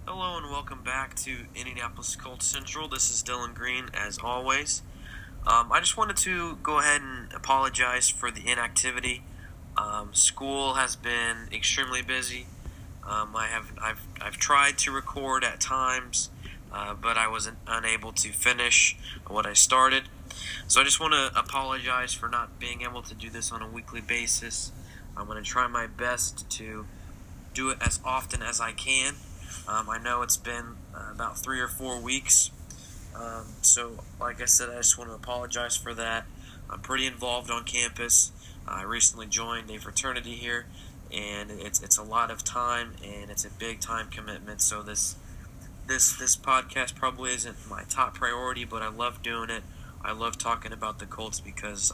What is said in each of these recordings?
Hello and welcome back to Indianapolis Colts Central. This is Dylan Green, as always. I just wanted to go ahead and apologize for the inactivity. School has been extremely busy. I've tried to record at times, but I was unable to finish what I started. So I just want to apologize for not being able to do this on a weekly basis. I'm going to try my best to do it as often as I can. I know it's been about 3 or 4 weeks. So, like I said, I just want to apologize for that. I'm pretty involved on campus. I recently joined a fraternity here, and it's a lot of time, and it's a big time commitment. So this podcast probably isn't my top priority, but I love doing it. I love talking about the Colts because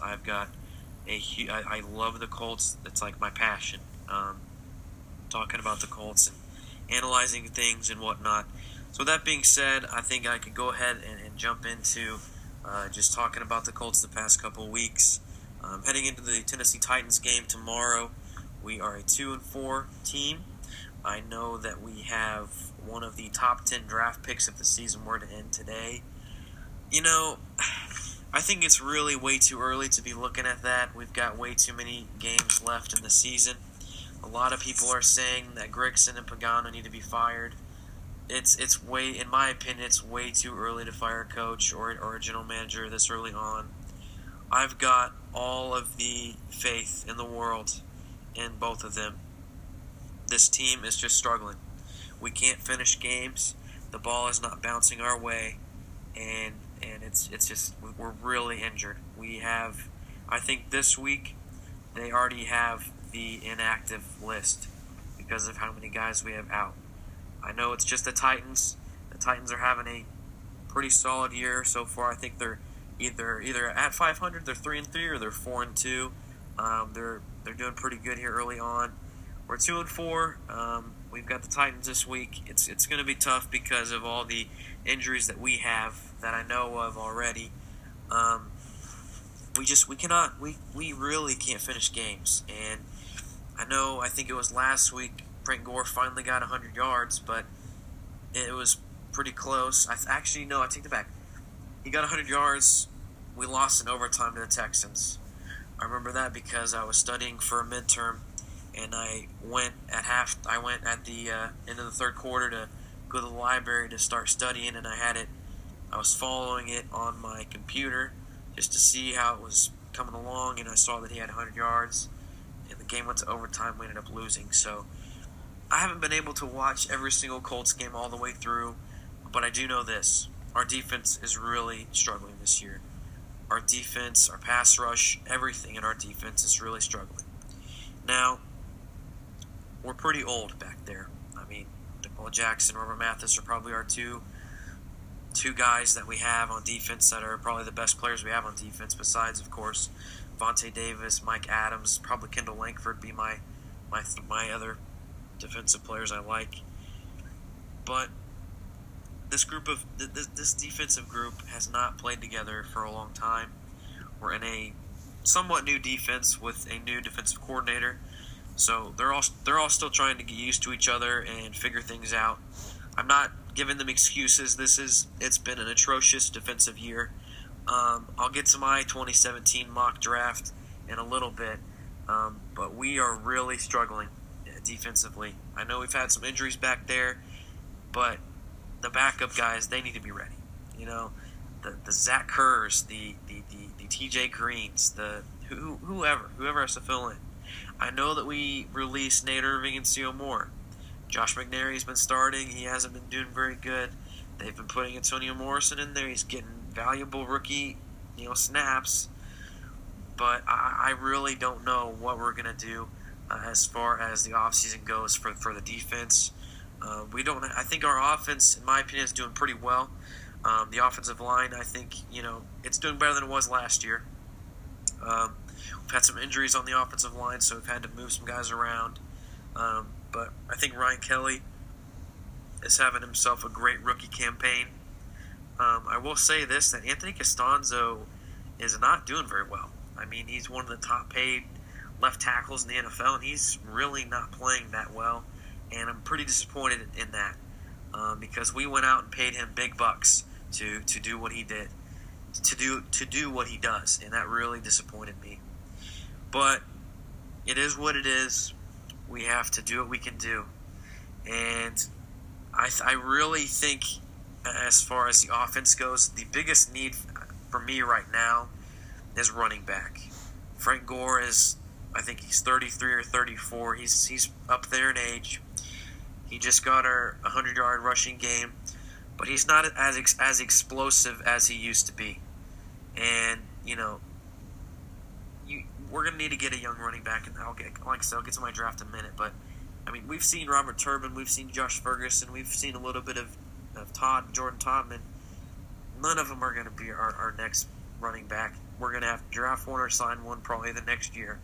I love the Colts. It's like my passion. Talking about the Colts and analyzing things and whatnot. So with that being said, I think I could go ahead and jump into just talking about the Colts the past couple of weeks. Heading into the Tennessee Titans game tomorrow, we are a 2-4 team. I know that we have one of the top 10 draft picks if the season were to end today. You know, I think it's really way too early to be looking at that. We've got way too many games left in the season. A lot of people are saying that Grigson and Pagano need to be fired. It's way, in my opinion, it's way too early to fire a coach or a general manager this early on. I've got all of the faith in the world in both of them. This team is just struggling. We can't finish games. The ball is not bouncing our way, and it's just we're really injured. I think this week they already have the inactive list because of how many guys we have out. I know it's just the Titans. The Titans are having a pretty solid year so far. I think they're either at 500, they're 3-3, or they're 4-2. They're doing pretty good here early on. We're 2-4. We've got the Titans this week. It's going to be tough because of all the injuries that we have that I know of already. We really can't finish games. And I think it was last week, Frank Gore finally got 100 yards, but it was pretty close. I take it back. He got 100 yards. We lost in overtime to the Texans. I remember that because I was studying for a midterm, and I went at the end of the third quarter to go to the library to start studying, and I was following it on my computer just to see how it was coming along, and I saw that he had 100 yards. And the game went to overtime. We ended up losing. So I haven't been able to watch every single Colts game all the way through, but I do know this. Our defense is really struggling this year. Our defense, our pass rush, everything in our defense is really struggling. Now, we're pretty old back there. I mean, Nicole Jackson, Robert Mathis are probably our two guys that we have on defense that are probably the best players we have on defense, besides, of course, Vontae Davis, Mike Adams, probably Kendall Langford be my other defensive players I like. But this defensive group has not played together for a long time. We're in a somewhat new defense with a new defensive coordinator, so they're all still trying to get used to each other and figure things out. I'm not giving them excuses. It's been an atrocious defensive year. I'll get to my 2017 mock draft in a little bit, but we are really struggling defensively. I know we've had some injuries back there, but the backup guys, they need to be ready. You know, the Zach Kerrs, the TJ Greens, whoever has to fill in. I know that we released Nate Irving and C.O. Moore. Josh McNary's been starting. He hasn't been doing very good. They've been putting Antonio Morrison in there. He's getting valuable rookie, snaps. But I really don't know what we're going to do as far as the offseason goes for the defense. I think our offense, in my opinion, is doing pretty well. The offensive line, I think, it's doing better than it was last year. We've had some injuries on the offensive line, so we've had to move some guys around. But I think Ryan Kelly is having himself a great rookie campaign. I will say this, that Anthony Costanzo is not doing very well. I mean, he's one of the top paid left tackles in the NFL, and he's really not playing that well, and I'm pretty disappointed in that. because we went out and paid him big bucks to do what he did, to do what he does, and that really disappointed me. But it is what it is. We have to do what we can do, and I really think, as far as the offense goes, the biggest need for me right now is running back. Frank Gore is, I think he's 33 or 34. He's up there in age. He just got our 100-yard rushing game, but he's not as explosive as he used to be. And we're gonna need to get a young running back, and I'll get to my draft in a minute. But I mean, we've seen Robert Turbin, we've seen Josh Ferguson, we've seen a little bit of Jordan Todman. None of them are going to be our next running back. We're going to have to draft one or sign one probably the next year.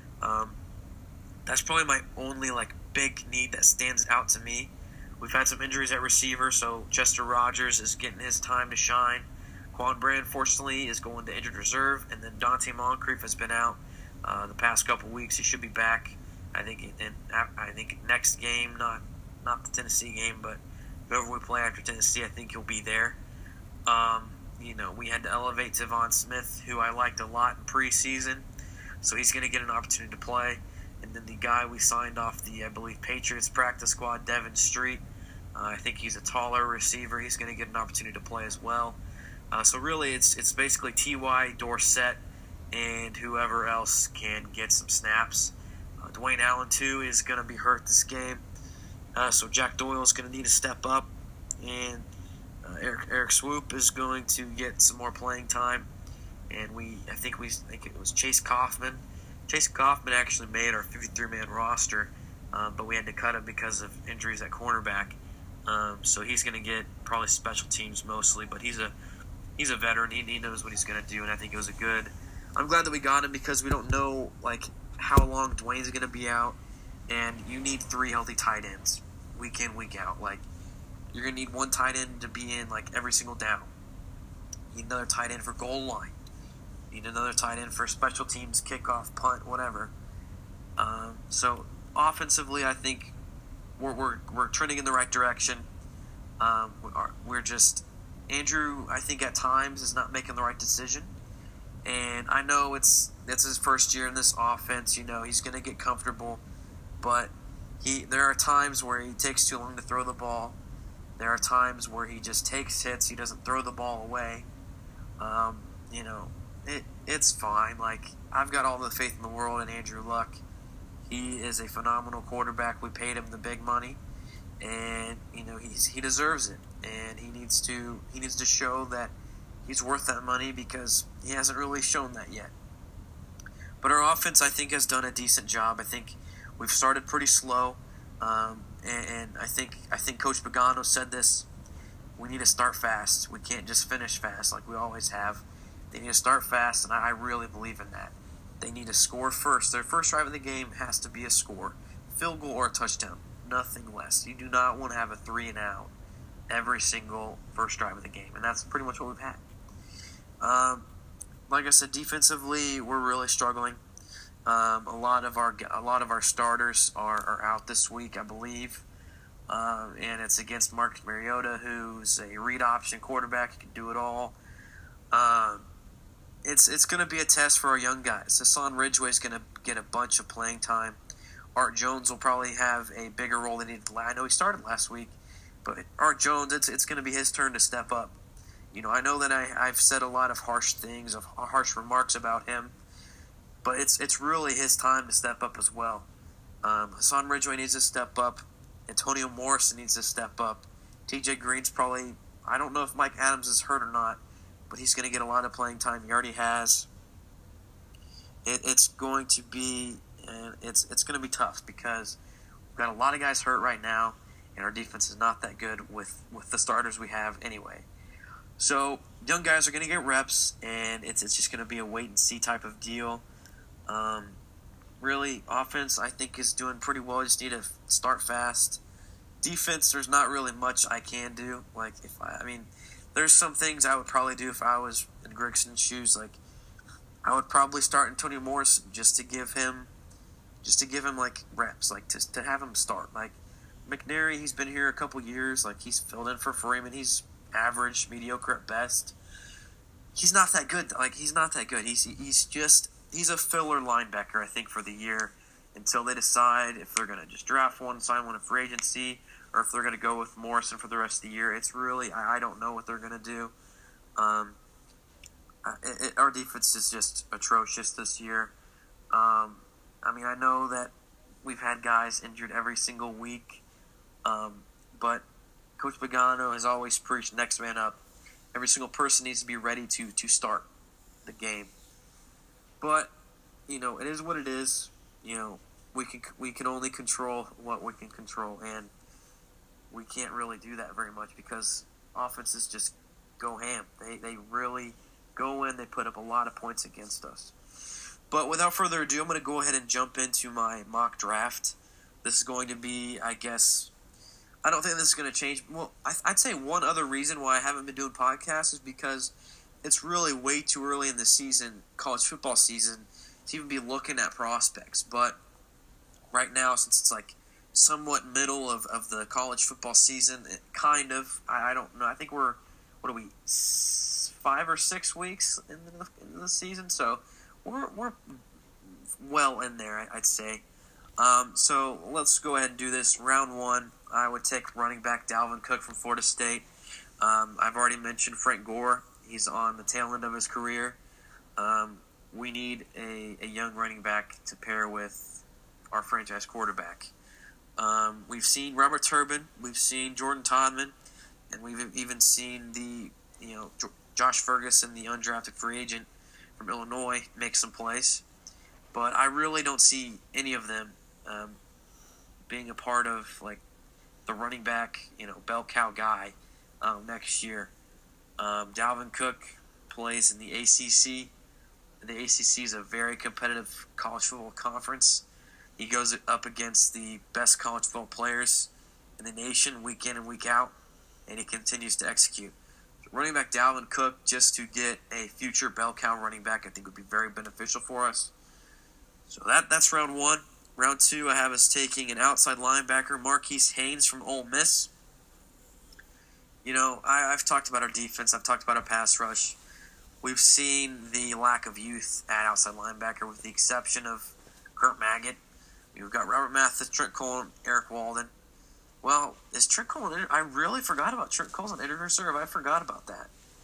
That's probably my only big need that stands out to me. We've had some injuries at receiver, so Chester Rogers is getting his time to shine. Quan Brand, fortunately, is going to injured reserve, and then Dante Moncrief has been out the past couple weeks. He should be back, I think next game, not the Tennessee game, but whoever we play after Tennessee, I think he'll be there. We had to elevate Devon Smith, who I liked a lot in preseason, so he's going to get an opportunity to play. And then the guy we signed off the, I believe, Patriots practice squad, Devin Street, I think he's a taller receiver. He's going to get an opportunity to play as well. So really, it's basically T.Y., Dorsett, and whoever else can get some snaps. Dwayne Allen, too, is going to be hurt this game. So Jack Doyle is going to need to step up, and Eric Swoop is going to get some more playing time. And I think it was Chase Kaufman. Chase Kaufman actually made our 53-man roster, but we had to cut him because of injuries at cornerback. So he's going to get probably special teams mostly, but he's a veteran. He knows what he's going to do, and I think it was I'm glad that we got him, because we don't know how long Dwayne's going to be out, and you need 3 healthy tight ends week in, week out. You're going to need one tight end to be in every single down. You need another tight end for goal line. You need another tight end for special teams, kickoff, punt, whatever. So offensively, I think we're trending in the right direction. We're just Andrew, I think at times is not making the right decision, and I know it's his first year in this offense. He's going to get comfortable, but there are times where he takes too long to throw the ball. There are times where he just takes hits. He doesn't throw the ball away. It's fine. I've got all the faith in the world in Andrew Luck. He is a phenomenal quarterback. We paid him the big money, and he deserves it. And he needs to show that he's worth that money, because he hasn't really shown that yet. But our offense, I think, has done a decent job. I think we've started pretty slow, and I think Coach Pagano said this: we need to start fast. We can't just finish fast like we always have. They need to start fast, and I really believe in that. They need to score first. Their first drive of the game has to be a score, field goal or a touchdown, nothing less. You do not want to have a 3-and-out every single first drive of the game, and that's pretty much what we've had. Like I said, defensively, we're really struggling. A lot of our starters are out this week, I believe, and it's against Marcus Mariota, who's a read option quarterback. He can do it all. It's going to be a test for our young guys. Hassan Ridgeway is going to get a bunch of playing time. Art Jones will probably have a bigger role than he did. I know he started last week, but Art Jones, it's going to be his turn to step up. I know that I've said a lot of harsh remarks about him, but it's really his time to step up as well. Hassan Ridgeway needs to step up. Antonio Morrison needs to step up. TJ Green's probably, I don't know if Mike Adams is hurt or not, but he's going to get a lot of playing time. He already has. It's going to be tough, because we've got a lot of guys hurt right now, and our defense is not that good with the starters we have anyway. So young guys are going to get reps, and it's just going to be a wait-and-see type of deal. Really, offense, I think, is doing pretty well. Just need to start fast. Defense, there's not really much I can do. There's some things I would probably do if I was in Gregson's shoes. I would probably start Antonio Morrison just to give him reps, to have him start. McNary, he's been here a couple years. Like, he's filled in for Freeman. He's average, mediocre at best. He's not that good. Like, he's not that good. He's a filler linebacker, I think, for the year until they decide if they're going to just draft one, sign one in free agency, or if they're going to go with Morrison for the rest of the year. It's really, I don't know what they're going to do. Our defense is just atrocious this year. I mean, I know that we've had guys injured every single week, but Coach Pagano has always preached next man up. Every single person needs to be ready to start the game. But, you know, it is what it is. You know, we can only control what we can control, and we can't really do that very much because offenses just go ham. They really go in. They put up a lot of points against us. But without further ado, I'm going to go ahead and jump into my mock draft. This is going to be, I guess, I don't think this is going to change. Well, I'd say one other reason why I haven't been doing podcasts is because it's really way too early in the season, college football season, to even be looking at prospects. But right now, since it's like somewhat middle of the college football season, it kind of, I don't know, I think we're, 5 or 6 weeks into the season, so we're well in there, I'd say. So let's go ahead and do this. Round 1, I would take running back Dalvin Cook from Florida State. I've already mentioned Frank Gore. He's on the tail end of his career. We need a young running back to pair with our franchise quarterback. We've seen Robert Turbin. We've seen Jordan Todman. And we've even seen Josh Ferguson, the undrafted free agent from Illinois, make some plays. But I really don't see any of them being a part of like the running back, bell cow guy next year. Dalvin Cook plays in the ACC. The ACC is a very competitive college football conference. He goes up against the best college football players in the nation week in and week out, and he continues to execute. Running back Dalvin Cook, just to get a future bell cow running back, I think would be very beneficial for us. So that's round 1. Round 2, I have us taking an outside linebacker, Marquise Haynes from Ole Miss. I've talked about our defense. I've talked about our pass rush. We've seen the lack of youth at outside linebacker with the exception of Kurt Magid. We've got Robert Mathis, Trent Cole, Eric Walden. Well, is Trent Cole I really forgot about Trent Cole's on injured reserve. I forgot about that.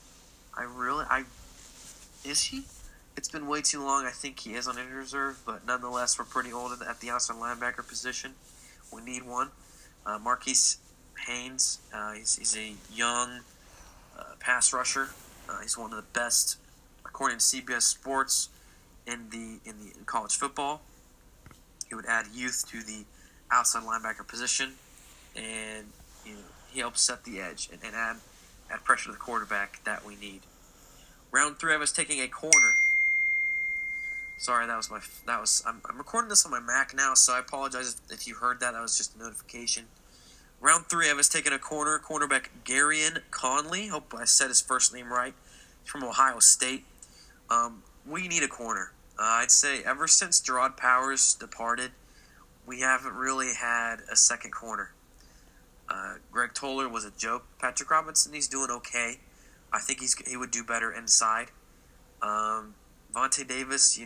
Is he? It's been way too long. I think he is on injured reserve, but nonetheless, we're pretty old at the outside linebacker position. We need one. Marquise Haynes, he's a young pass rusher. He's one of the best, according to CBS Sports, in college football. He would add youth to the outside linebacker position, and he helps set the edge and add pressure to the quarterback that we need. Round 3, I was taking a corner. Sorry, I'm recording this on my Mac now, so I apologize if you heard that. That was just a notification. Round 3, I was taking a cornerback Garyon Conley. Hope I said his first name right. He's from Ohio State. We need a corner. I'd say ever since Gerard Powers departed, we haven't really had a second corner. Greg Toller was a joke. Patrick Robinson, he's doing okay. I think he would do better inside. Vontae Davis,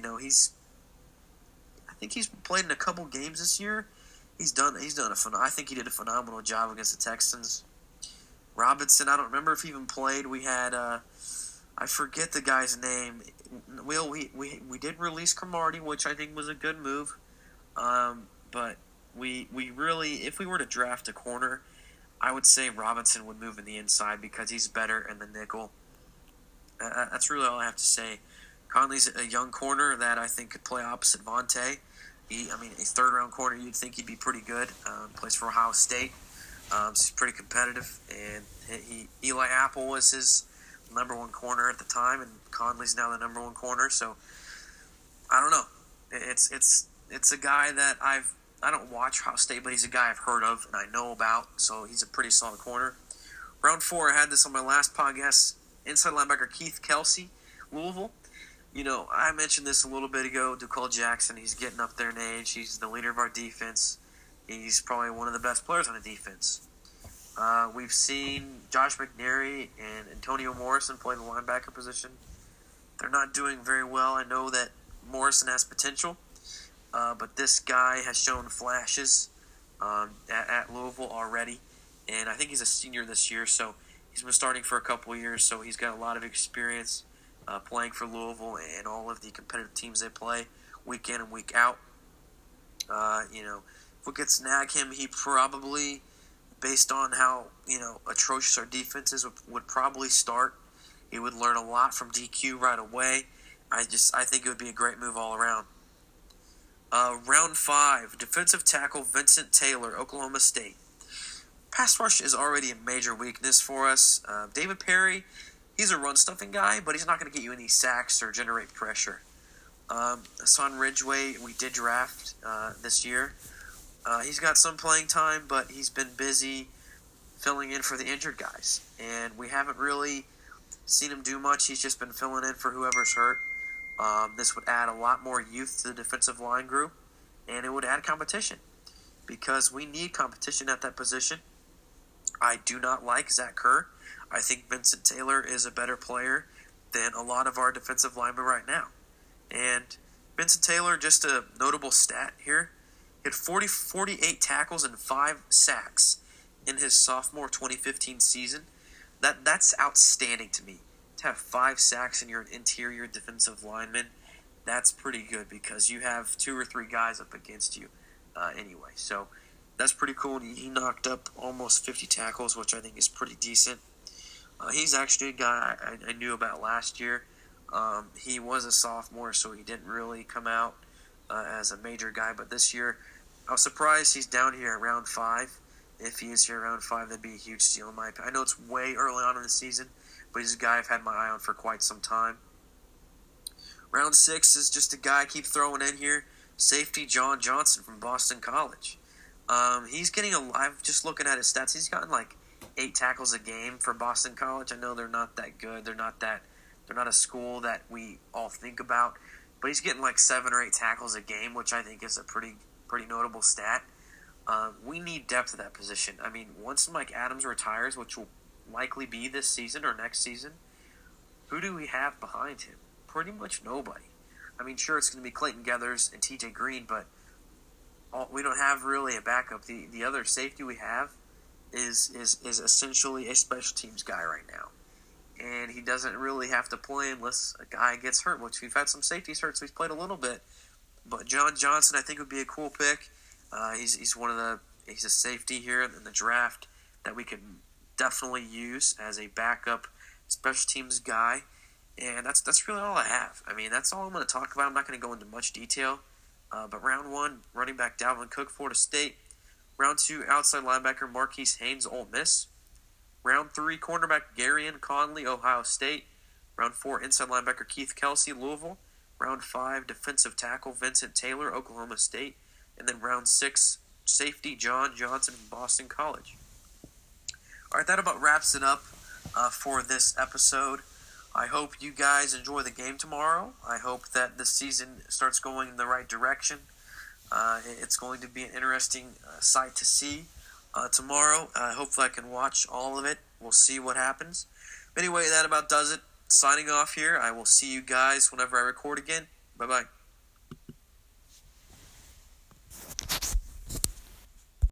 I think he's played in a couple games this year. I think he did a phenomenal job against the Texans. Robinson, I don't remember if he even played. We had I forget the guy's name. We did release Cromartie, which I think was a good move. But we really, if we were to draft a corner, I would say Robinson would move in the inside because he's better in the nickel. That's really all I have to say. Conley's a young corner that I think could play opposite Vontae. A third-round corner, you'd think he'd be pretty good. Plays for Ohio State. So he's pretty competitive. And Eli Apple was his number 1 corner at the time, and Conley's now the number 1 corner. So I don't know. It's a guy that I don't watch Ohio State, but he's a guy I've heard of and I know about. So he's a pretty solid corner. Round 4, I had this on my last podcast. Inside linebacker Keith Kelsey, Louisville. I mentioned this a little bit ago. D'Cole Jackson, he's getting up there in age. He's the leader of our defense. He's probably one of the best players on the defense. We've seen Josh McNary and Antonio Morrison play the linebacker position. They're not doing very well. I know that Morrison has potential, but this guy has shown flashes at Louisville already, and I think he's a senior this year, so he's been starting for a couple of years, so he's got a lot of experience playing for Louisville and all of the competitive teams they play week in and week out. If we could snag him, he probably, based on how atrocious our defense is, would probably start. He would learn a lot from DQ right away. I think it would be a great move all around. Round 5, defensive tackle Vincent Taylor, Oklahoma State. Pass rush is already a major weakness for us. David Perry, he's a run-stuffing guy, but he's not going to get you any sacks or generate pressure. Hassan Ridgeway, we did draft this year. He's got some playing time, but he's been busy filling in for the injured guys. And we haven't really seen him do much. He's just been filling in for whoever's hurt. This would add a lot more youth to the defensive line group, and it would add competition because we need competition at that position. I do not like Zach Kerr. I think Vincent Taylor is a better player than a lot of our defensive linemen right now. And Vincent Taylor, just a notable stat here, he had 48 tackles and 5 sacks in his sophomore 2015 season. That's outstanding to me. To have 5 sacks and you're an interior defensive lineman, that's pretty good because you have 2 or 3 guys up against you anyway. So that's pretty cool. He knocked up almost 50 tackles, which I think is pretty decent. He's actually a guy I knew about last year. He was a sophomore, so he didn't really come out as a major guy. But this year, I was surprised he's down here at round 5. If he is here around 5, that'd be a huge steal in my opinion. I know it's way early on in the season, but he's a guy I've had my eye on for quite some time. Round 6 is just a guy I keep throwing in here. Safety John Johnson from Boston College. He's getting alive. Just looking at his stats, he's gotten like 8 tackles a game for Boston College. I know they're not that good. They're not a school that we all think about, but he's getting like 7 or 8 tackles a game, which I think is a pretty notable stat. We need depth at that position. I mean, once Mike Adams retires, which will likely be this season or next season, who do we have behind him? Pretty much nobody. I mean, sure, it's going to be Clayton Geathers and TJ Green, but we don't have really a backup. The other safety we have is essentially a special teams guy right now. And he doesn't really have to play unless a guy gets hurt, which we've had some safeties hurt, so he's played a little bit. But John Johnson, I think, would be a cool pick. He's a safety here in the draft that we could definitely use as a backup special teams guy. And that's really all I have. I mean, that's all I'm going to talk about. I'm not going to go into much detail. But round 1, running back Dalvin Cook, Florida State. Round 2, outside linebacker Marquise Haynes, Ole Miss. Round 3, cornerback Garyon Conley, Ohio State. Round 4, inside linebacker Keith Kelsey, Louisville. Round 5, defensive tackle Vincent Taylor, Oklahoma State. And then round 6, safety John Johnson from Boston College. All right, that about wraps it up for this episode. I hope you guys enjoy the game tomorrow. I hope that the season starts going in the right direction. It's going to be an interesting sight to see tomorrow. Hopefully I can watch all of it. We'll see what happens. Anyway, that about does it. Signing off here. I will see you guys whenever I record again. Bye-bye.